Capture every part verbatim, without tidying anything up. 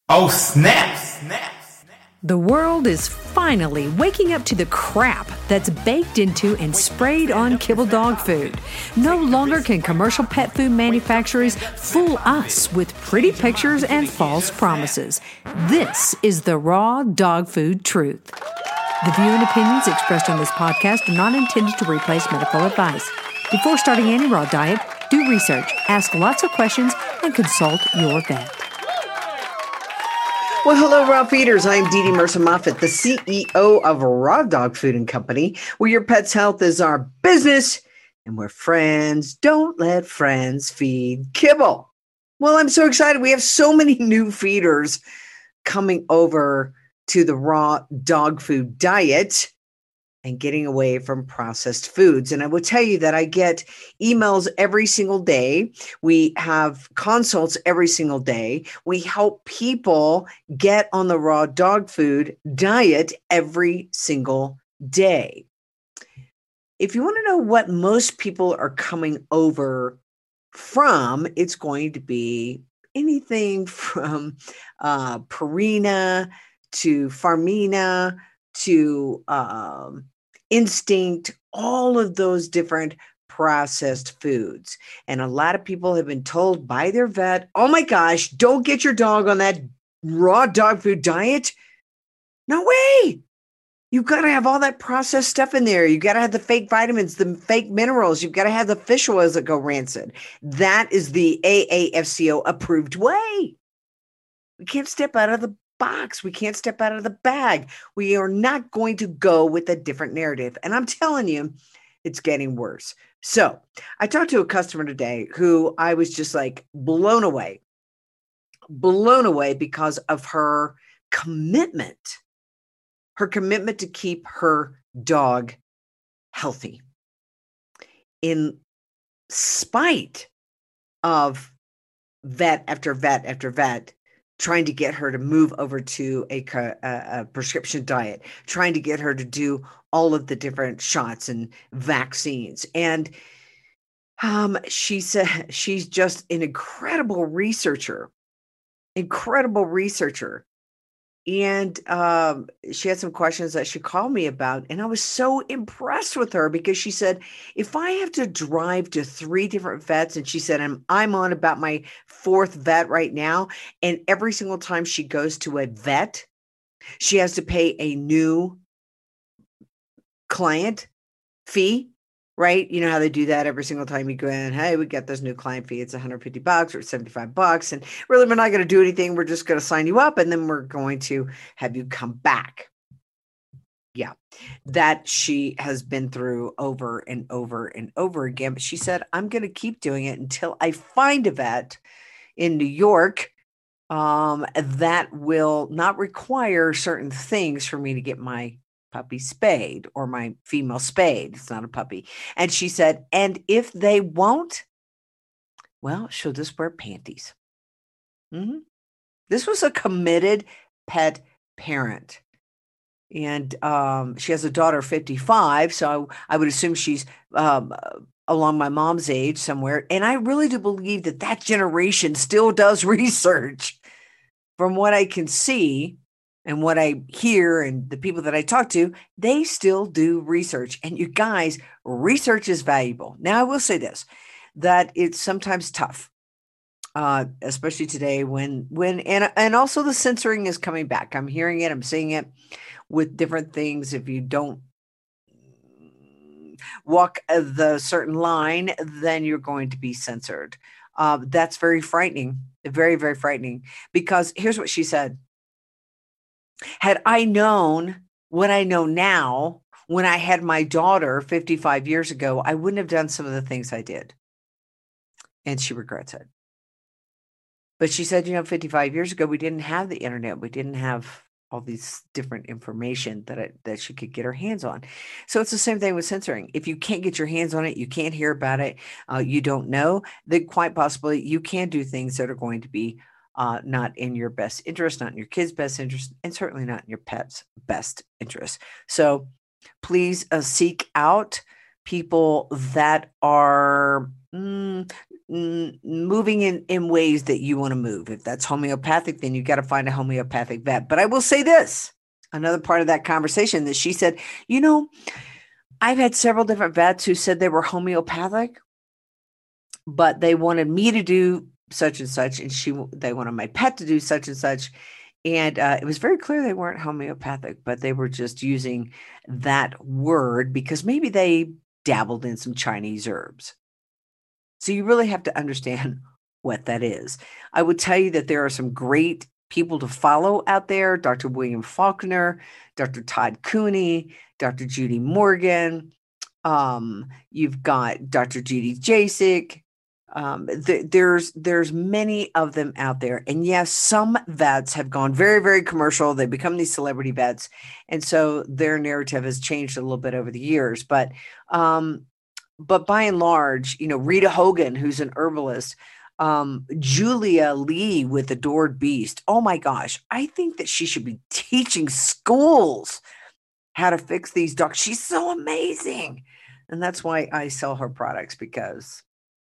Oh, snap! Snap! The world is finally waking up to the crap that's baked into and sprayed on kibble dog food. No longer can commercial pet food manufacturers fool us with pretty pictures and false promises. This is the raw dog food truth. The view and opinions expressed on this podcast are not intended to replace medical advice. Before starting any raw diet, do research, ask lots of questions, and consult your vet. Well, hello, Raw Feeders. I'm Dee Dee Mercer Moffat, the C E O of Raw Dog Food and Company, where your pet's health is our business and where friends don't let friends feed kibble. Well, I'm so excited. We have so many new feeders coming over to the raw dog food diet and getting away from processed foods. And I will tell you that I get emails every single day. We have consults every single day. We help people get on the raw dog food diet every single day. If you want to know what most people are coming over from, it's going to be anything from uh, Purina to Farmina to um, Instinct, all of those different processed foods. And a lot of people have been told by their vet, oh my gosh, don't get your dog on that raw dog food diet. No way. You've got to have all that processed stuff in there. You've got to have the fake vitamins, the fake minerals. You've got to have the fish oils that go rancid. That is the A A F C O approved way. We can't step out of the box. We can't step out of the bag. We are not going to go with a different narrative. And I'm telling you, it's getting worse. So I talked to a customer today who I was just like blown away, blown away because of her commitment, her commitment to keep her dog healthy in spite of vet after vet after vet trying to get her to move over to a, a, a prescription diet, trying to get her to do all of the different shots and vaccines. And um, she said she's just an incredible researcher, incredible researcher. And um, she had some questions that she called me about. And I was so impressed with her because she said, if I have to drive to three different vets, and she said, I'm, I'm on about my fourth vet right now. And every single time she goes to a vet, she has to pay a new client fee, right? You know how they do that every single time you go in, hey, we get this new client fee. It's one hundred fifty bucks or seventy-five bucks. And really, we're not going to do anything. We're just going to sign you up. And then we're going to have you come back. Yeah, that she has been through over and over and over again. But she said, I'm going to keep doing it until I find a vet in New York um, that will not require certain things for me to get my puppy spayed or my female spayed. It's not a puppy. And she said, and if they won't, well, she'll just wear panties. Mm-hmm. This was a committed pet parent. And um, she has a daughter, fifty-five. So I, I would assume she's um, along my mom's age somewhere. And I really do believe that that generation still does research. From what I can see, and what I hear and the people that I talk to, they still do research. And you guys, research is valuable. Now, I will say this, that it's sometimes tough, uh, especially today when, when and, and also the censoring is coming back. I'm hearing it. I'm seeing it with different things. If you don't walk the certain line, then you're going to be censored. Uh, that's very frightening, very, very frightening, because here's what she said. Had I known what I know now, when I had my daughter fifty-five years ago, I wouldn't have done some of the things I did. And she regrets it. But she said, you know, fifty-five years ago, we didn't have the internet. We didn't have all these different information that it, that she could get her hands on. So it's the same thing with censoring. If you can't get your hands on it, you can't hear about it, uh, you don't know, then quite possibly you can do things that are going to be Uh, not in your best interest, not in your kid's best interest, and certainly not in your pet's best interest. So please uh, seek out people that are mm, mm, moving in, in ways that you want to move. If that's homeopathic, then you got to find a homeopathic vet. But I will say this, another part of that conversation that she said, you know, I've had several different vets who said they were homeopathic, but they wanted me to do such and such, and she they wanted my pet to do such and such. And uh, it was very clear they weren't homeopathic, but they were just using that word because maybe they dabbled in some Chinese herbs. So you really have to understand what that is. I would tell you that there are some great people to follow out there. Doctor William Faulkner, Doctor Todd Cooney, Doctor Judy Morgan. Um, you've got Doctor Judy Jasek. Um, th- there's there's many of them out there. And yes, some vets have gone very, very commercial. They become these celebrity vets. And so their narrative has changed a little bit over the years. But um, but by and large, you know, Rita Hogan, who's an herbalist, um, Julia Lee with Adored Beast. Oh my gosh, I think that she should be teaching schools how to fix these dogs. She's so amazing. And that's why I sell her products, because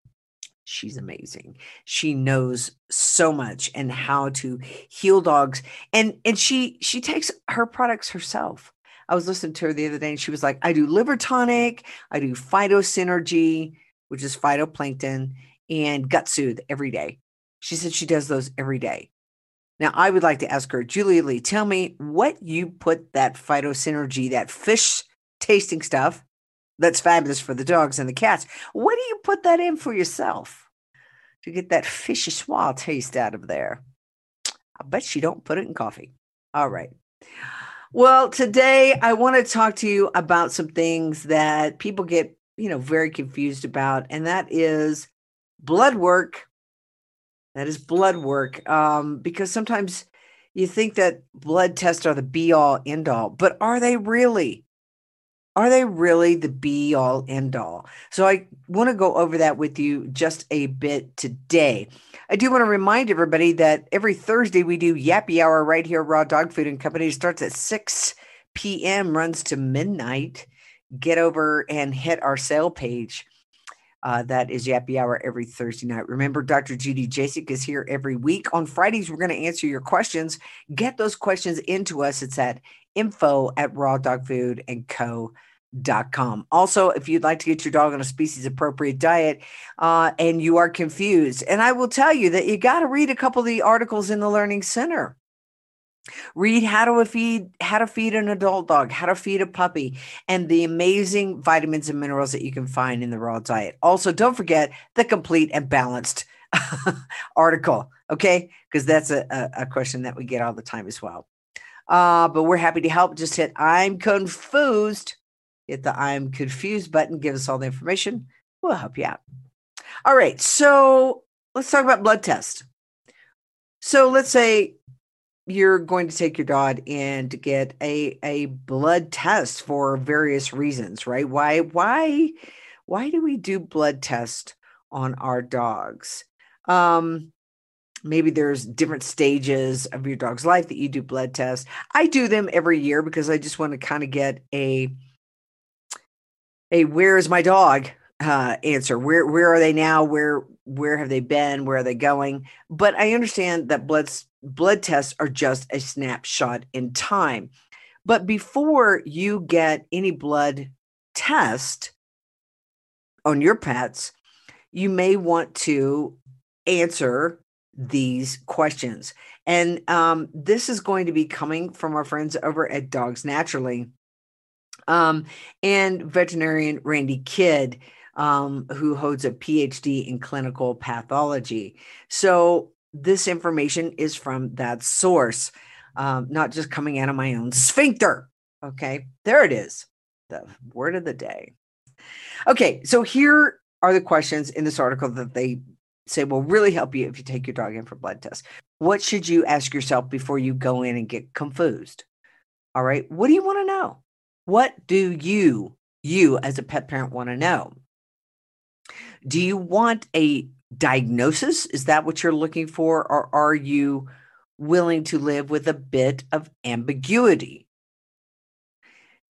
she's amazing. She knows so much and how to heal dogs. And and she she takes her products herself. I was listening to her the other day and she was like, I do liver tonic, I do phytosynergy, which is phytoplankton, and gut soothe every day. She said she does those every day. Now, I would like to ask her, Julia Lee, tell me what you put that phytosynergy, that fish tasting stuff that's fabulous for the dogs and the cats. What do you put that in for yourself to get that fishy swall taste out of there? I bet you don't put it in coffee. All right. Well, today I want to talk to you about some things that people get, you know, very confused about, and that is blood work. That is blood work, um, because sometimes you think that blood tests are the be-all, end-all, but are they really? Are they really the be-all, end-all? So I want to go over that with you just a bit today. I do want to remind everybody that every Thursday we do Yappy Hour right here at Raw Dog Food and Company. It starts at six p.m., runs to midnight. Get over and hit our sale page. Uh, that is Yappy Hour every Thursday night. Remember, Doctor Judy Jasek is here every week. On Fridays, we're going to answer your questions. Get those questions into us. It's at info at raw dog food and co dot com. Also, if you'd like to get your dog on a species appropriate diet uh, and you are confused, and I will tell you that you got to read a couple of the articles in the Learning Center. Read how to feed, how to feed an adult dog, how to feed a puppy, and the amazing vitamins and minerals that you can find in the raw diet. Also, don't forget the complete and balanced article, okay? Because that's a, a, a question that we get all the time as well. Uh, but we're happy to help. Just hit I'm confused. Hit the I'm confused button. Give us all the information. We'll help you out. All right. So let's talk about blood tests. So let's say you're going to take your dog in to get a, a blood test for various reasons, right? Why, why, why do we do blood tests on our dogs? Um, maybe there's different stages of your dog's life that you do blood tests. I do them every year because I just want to kind of get a, a where is my dog uh, answer. Where, where are they now? Where, where have they been? Where are they going? But I understand that blood, blood tests are just a snapshot in time. But before you get any blood test on your pets, you may want to answer these questions. And um, this is going to be coming from our friends over at Dogs Naturally um, and veterinarian Randy Kidd, um, who holds a P H D in clinical pathology. So this information is from that source, um, not just coming out of my own sphincter. Okay, there it is, the word of the day. Okay, so here are the questions in this article that they say will really help you if you take your dog in for blood tests. What should you ask yourself before you go in and get confused? All right, what do you want to know? What do you, you as a pet parent want to know? Do you want a diagnosis? Is that what you're looking for? Or are you willing to live with a bit of ambiguity?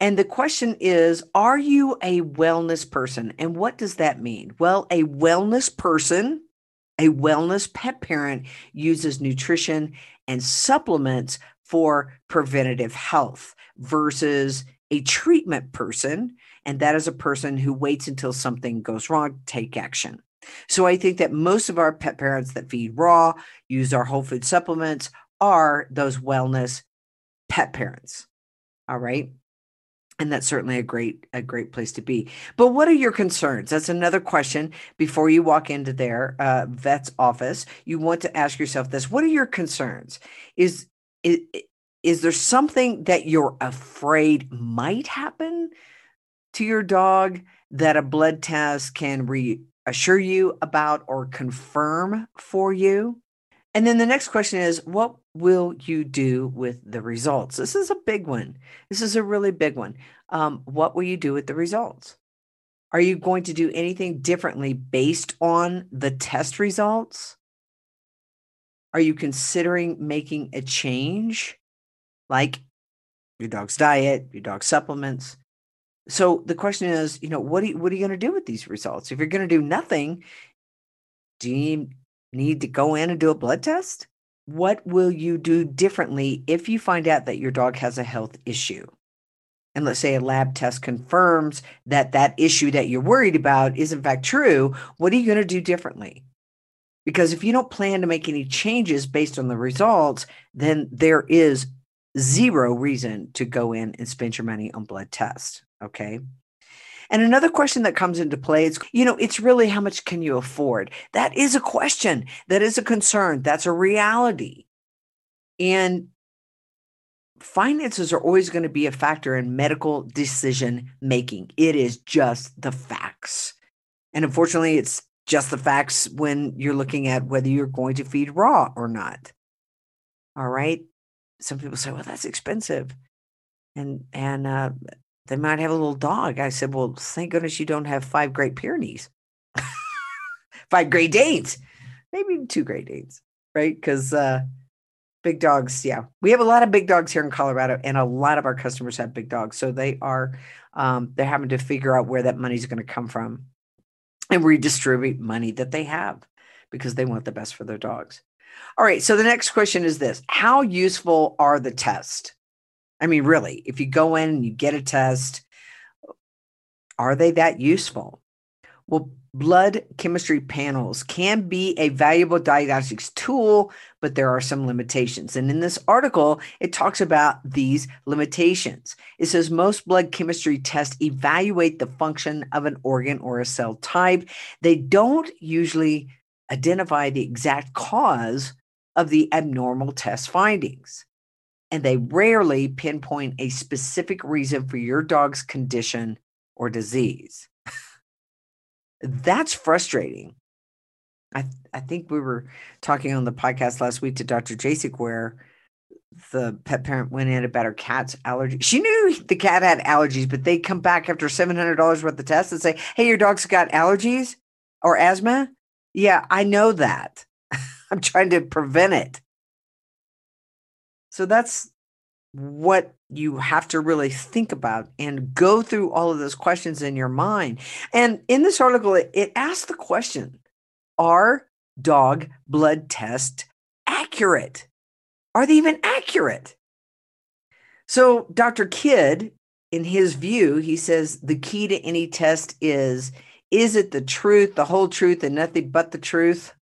And the question is, are you a wellness person? And what does that mean? Well, a wellness person, a wellness pet parent uses nutrition and supplements for preventative health versus a treatment person. And that is a person who waits until something goes wrong to take action. So I think that most of our pet parents that feed raw, use our whole food supplements, are those wellness pet parents. All right. And that's certainly a great, a great place to be. But what are your concerns? That's another question before you walk into their uh, vet's office. You want to ask yourself this: what are your concerns? Is, is, is there something that you're afraid might happen to your dog that a blood test can reassure you about or confirm for you? And then the next question is, what will you do with the results? This is a big one. This is a really big one. Um, what will you do with the results? Are you going to do anything differently based on the test results? Are you considering making a change, like your dog's diet, your dog's supplements? So the question is, you know, what, do you, what are you going to do with these results? If you're going to do nothing, do you need to go in and do a blood test? What will you do differently if you find out that your dog has a health issue? And let's say a lab test confirms that that issue that you're worried about is in fact true. What are you going to do differently? Because if you don't plan to make any changes based on the results, then there is zero reason to go in and spend your money on blood tests. Okay. And another question that comes into play is, you know, it's really how much can you afford? That is a question. That is a concern. That's a reality. And finances are always going to be a factor in medical decision making. It is just the facts. And unfortunately, it's just the facts when you're looking at whether you're going to feed raw or not. All right. Some people say, well, that's expensive. And, and, uh, they might have a little dog. I said, well, thank goodness you don't have five Great Pyrenees, five Great Danes, maybe two Great Danes, right? Because uh, big dogs, yeah. We have a lot of big dogs here in Colorado, and a lot of our customers have big dogs. So they are, um, they're having to figure out where that money's going to come from and redistribute money that they have because they want the best for their dogs. All right. So the next question is this: how useful are the tests? I mean, really, if you go in and you get a test, are they that useful? Well, blood chemistry panels can be a valuable diagnostics tool, but there are some limitations. And in this article, it talks about these limitations. It says most blood chemistry tests evaluate the function of an organ or a cell type. They don't usually identify the exact cause of the abnormal test findings. And they rarely pinpoint a specific reason for your dog's condition or disease. That's frustrating. I, I think we were talking on the podcast last week to Doctor Jasek where the pet parent went in about her cat's allergy. She knew the cat had allergies, but they come back after seven hundred dollars worth of tests and say, hey, your dog's got allergies or asthma? Yeah, I know that. I'm trying to prevent it. So that's what you have to really think about and go through all of those questions in your mind. And in this article, it, it asks the question, are dog blood tests accurate? Are they even accurate? So Doctor Kidd, in his view, he says the key to any test is, is it the truth, the whole truth, and nothing but the truth?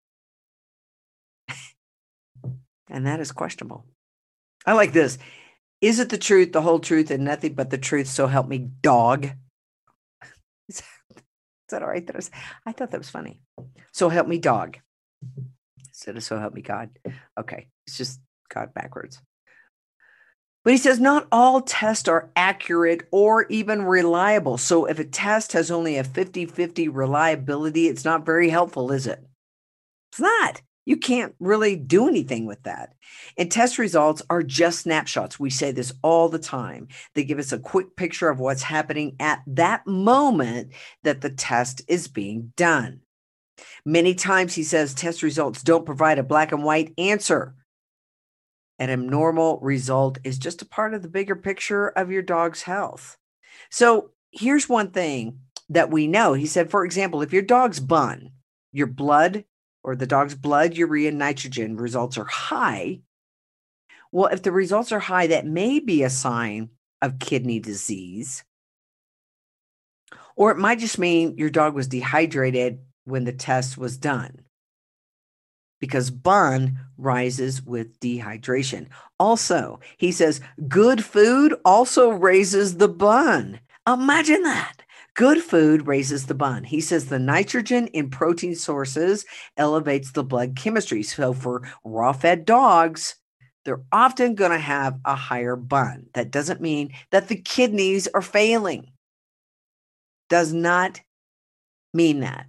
And that is questionable. I like this. Is it the truth, the whole truth, and nothing but the truth? So help me, dog. Is that all right? That was, I thought that was funny. So help me, dog. Instead of so help me, God. Okay. It's just God backwards. But he says not all tests are accurate or even reliable. So if a test has only a fifty-fifty reliability, it's not very helpful, is it? It's not. You can't really do anything with that. And test results are just snapshots. We say this all the time. They give us a quick picture of what's happening at that moment that the test is being done. Many times, he says, test results don't provide a black and white answer. An abnormal result is just a part of the bigger picture of your dog's health. So here's one thing that we know. He said, for example, if your dog's bun, your blood or the dog's blood, urea, nitrogen results are high. Well, if the results are high, that may be a sign of kidney disease. Or it might just mean your dog was dehydrated when the test was done, because bun rises with dehydration. Also, he says, good food also raises the bun. Imagine that. Good food raises the bun. He says the nitrogen in protein sources elevates the blood chemistry. So for raw-fed dogs, they're often going to have a higher bun. That doesn't mean that the kidneys are failing. Does not mean that.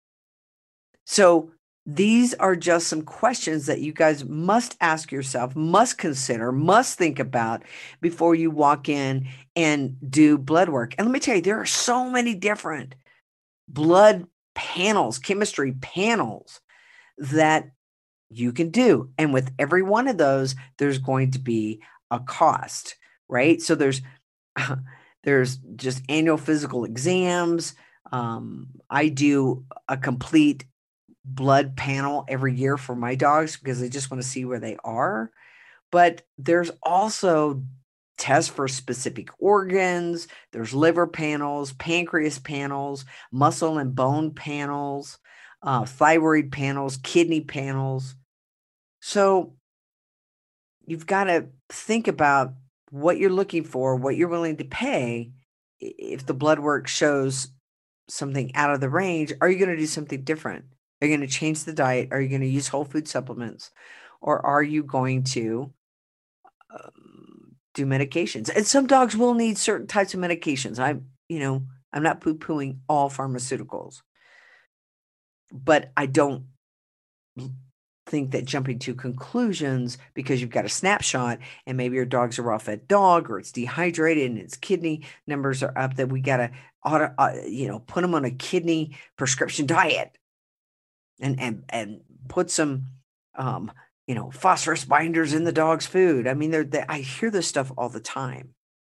So these are just some questions that you guys must ask yourself, must consider, must think about before you walk in and do blood work. And let me tell you, there are so many different blood panels, chemistry panels that you can do. And with every one of those, there's going to be a cost, right? So there's there's just annual physical exams. Um, I do a complete blood panel every year for my dogs because I just want to see where they are. But there's also tests for specific organs. There's liver panels, pancreas panels, muscle and bone panels, uh, thyroid panels, kidney panels. So you've got to think about what you're looking for, what you're willing to pay. If the blood work shows something out of the range, are you going to do something different? Are you going to change the diet? Are you going to use whole food supplements? Or are you going to um, do medications? And some dogs will need certain types of medications. I'm, you know, I'm not poo-pooing all pharmaceuticals, but I don't think that jumping to conclusions because you've got a snapshot and maybe your dog's a raw-fed dog or it's dehydrated and its kidney numbers are up, that we got to, auto, uh, you know, put them on a kidney prescription diet. And, and and put some, um, you know, phosphorus binders in the dog's food. I mean, they're, they, I hear this stuff all the time.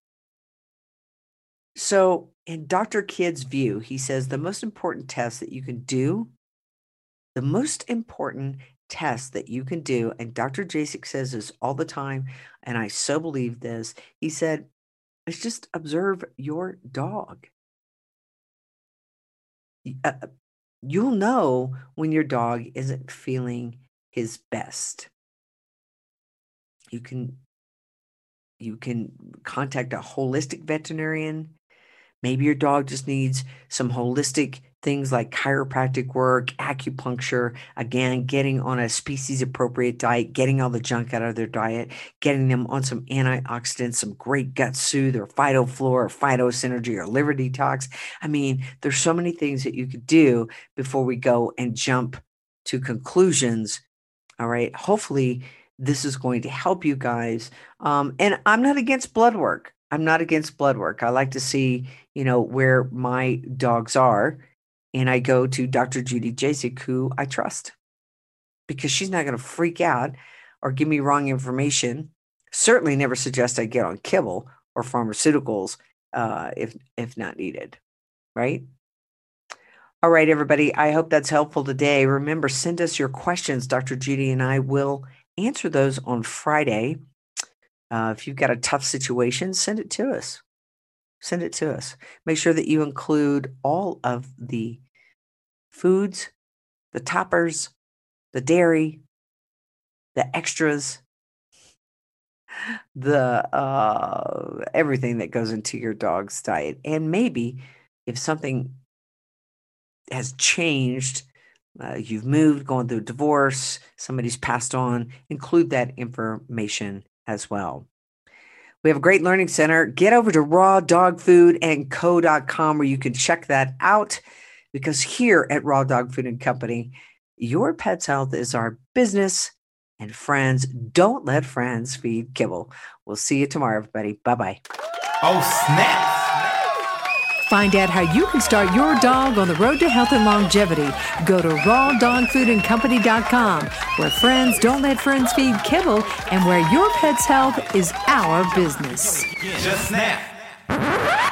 So in Doctor Kidd's view, he says the most important test that you can do, the most important test that you can do, and Doctor Jasek says this all the time, and I so believe this, he said, is just observe your dog. Uh, You'll know when your dog isn't feeling his best. You can, you can contact a holistic veterinarian. Maybe your dog just needs some holistic things like chiropractic work, acupuncture, again, getting on a species-appropriate diet, getting all the junk out of their diet, getting them on some antioxidants, some great gut soothe or PhytoFlora or PhytoSynergy or liver detox. I mean, there's so many things that you could do before we go and jump to conclusions. All right. Hopefully this is going to help you guys. Um, and I'm not against blood work. I'm not against blood work. I like to see, you know, where my dogs are. And I go to Doctor Judy Jasek, who I trust, because she's not going to freak out or give me wrong information. Certainly never suggest I get on kibble or pharmaceuticals uh, if if not needed, right? All right, everybody. I hope that's helpful today. Remember, send us your questions. Doctor Judy and I will answer those on Friday. Uh, if you've got a tough situation, send it to us. Send it to us. Make sure that you include all of the foods, the toppers, the dairy, the extras, the uh, everything that goes into your dog's diet. And maybe if something has changed, uh, you've moved, gone through a divorce, somebody's passed on, include that information as well. We have a great learning center. Get over to raw dog food and co dot com where you can check that out, because here at Raw Dog Food and Company, your pet's health is our business, and friends, don't let friends feed kibble. We'll see you tomorrow, everybody. Bye-bye. Oh, snap! Find out how you can start your dog on the road to health and longevity. Go to raw dog food and company dot com, where friends don't let friends feed kibble and where your pet's health is our business. Just snap.